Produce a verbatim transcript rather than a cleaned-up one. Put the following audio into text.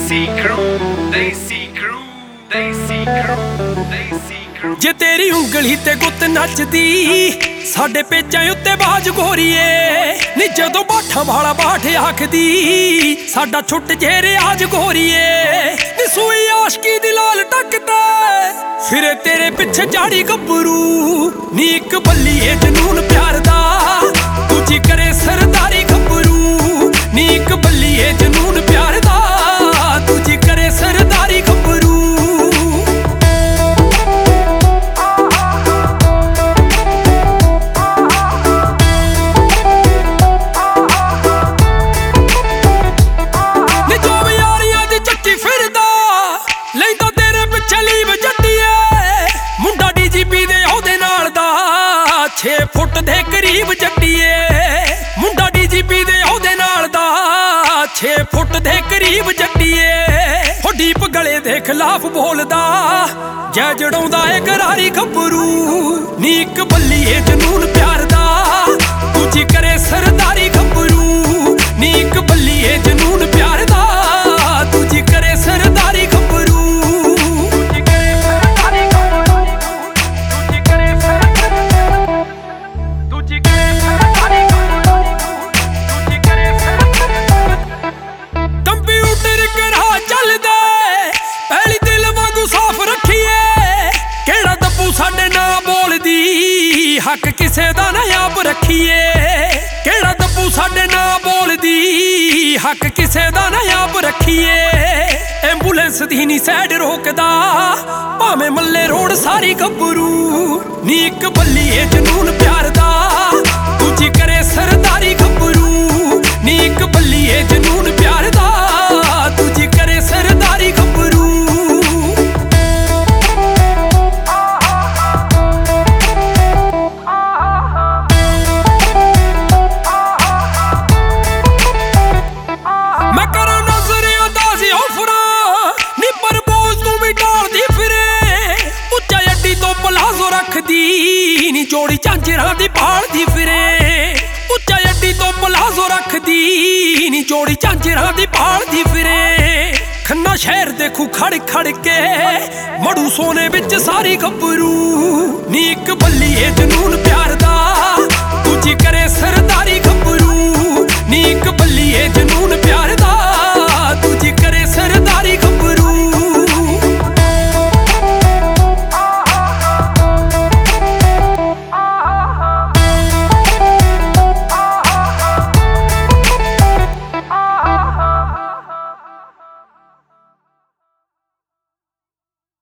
ਦੇਸੀ crew, ਦੇਸੀ crew, ਦੇਸੀ crew, ਦੇਸੀ crew। ਜੇ ਤੇਰੀ ਉਂਗਲੀ ਤੇ ਗੁੱਤ ਨੱਚਦੀ ਸਾਡੇ ਪੇਚਾਂ ਉੱਤੇ ਬਾਜ ਗੋਰੀਏ ਨੀ ਜਦੋਂ ਬਾਠਾਂ ਵਾਲਾ ਬਾਠ ਆਖਦੀ ਸਾਡਾ ਛੁੱਟ ਜੇ ਰਿਆਜ ਗੋਰੀਏ ਨੀ ਸੂਈ ਆਸ਼ਕੀ ਦੀ ਲਾਲ ਟੱਕਦਾ ਫਿਰੇ ਤੇਰੇ ਪਿੱਛੇ ਝਾੜੀ ਗੱਭਰੂ ਨੀ ਇੱਕ ਬੱਲੀਏ ਜਨੂਨ ਪਿਆਰ ਦਾ ਦੂਜੀ ਕਰੇ ਸਰਦਾਰੀ ਗੱਭਰੂ ਨੀ ਇੱਕ ਬੱਲੀਏ ਜਨੂਨ ਪਿਆਰ ਦਾ ਦੂਜੀ ਕਰੇ ਸਰਦਾਰੀ ਗੱਭਰੂ। ਛੇ ਫੁੱਟ ਦੇ ਕਰੀਬ ਜੱਟੀਏ ਮੁੰਡਾ ਡੀਜੀਪੀ ਦੇ ਉਹਦੇ ਨਾਲ ਦਾ ਛੇ ਫੁੱਟ ਦੇ ਕਰੀਬ ਜੱਟੀਏ ਉਹ ਡੀਪ ਗਲੇ ਦੇ ਖਿਲਾਫ ਬੋਲਦਾ ਜੈ ਜੜਾਉਂਦਾ ਏ ਗਰਾਰੀ ਗੱਭਰੂ ਨੀ ਇੱਕ ਬੱਲੀਏ ਜਨੂਨ ਪਿਆਰ ਦਾ ਦੂਜੀ ਕਰੇ ਸਰਦਾਰੀ ਗੱਭਰੂ ਨੀ ਇੱਕ ਬੱਲੀਏ ਜਨੂਨ ਪਿਆਰ ਦਾ ਦੂਜੀ ਕਰੇ ਸਰਦਾਰੀ ਗੱਭਰੂ। ਹੱਕ ਕਿਸੇ ਦਾ ਨਾ ਆਪ ਰੱਖੀਏ ਕਿਹੜਾ ਦੱਬੂ ਸਾਡੇ ਨਾਲ ਬੋਲਦੀ ਹੱਕ ਕਿਸੇ ਦਾ ਨਾ ਆਪ ਰੱਖੀਏ ਐਂਬੂਲੈਂਸ ਦੀ ਨੀ ਸਾਈਡ ਰੋਕਦਾ ਭਾਵੇਂ ਮੱਲੇ ਰੋਡ ਸਾਰੀ ਗੱਭਰੂ ਨੀ ਇੱਕ ਬੱਲੀਏ ਜਨੂਨ ਪਿਆਰ ਦਾ ਦੂਜੀ ਕਰੇ ਸਰਦਾਰੀ ਗੱਭਰੂ ਨੀ ਇੱਕ ਬੱਲੀਏ ਜਨੂਨ ਪਿਆਰ ਦਾ ਦੂਜੀ ਕਰੇ ਸਰਦਾਰੀ ਗੱਭਰੂ। ਨੀ ਜੋੜੀ ਝਾਂਜਰਾਂ ਦੀ ਭਾਲਦੀ ਫਿਰੇ ਉੱਚਾ ਅੱਡੀ ਤੋਂ ਪਲਾਜ਼ੋ ਰੱਖਦੀ ਨੀ ਜੋੜੀ ਝਾਂਜਰਾਂ ਦੀ ਭਾਲਦੀ ਫਿਰੇ ਖੰਨਾ ਸ਼ਹਿਰ ਦੇਖੂ ਖੜ ਖੜ ਕੇ ਮੜੂ ਸੋਨੇ ਵਿੱਚ ਸਾਰੀ ਗੱਭਰੂ ਨੀ ਇੱਕ ਬੱਲੀਏ ਜਨੂਨ ਪਿਆਰ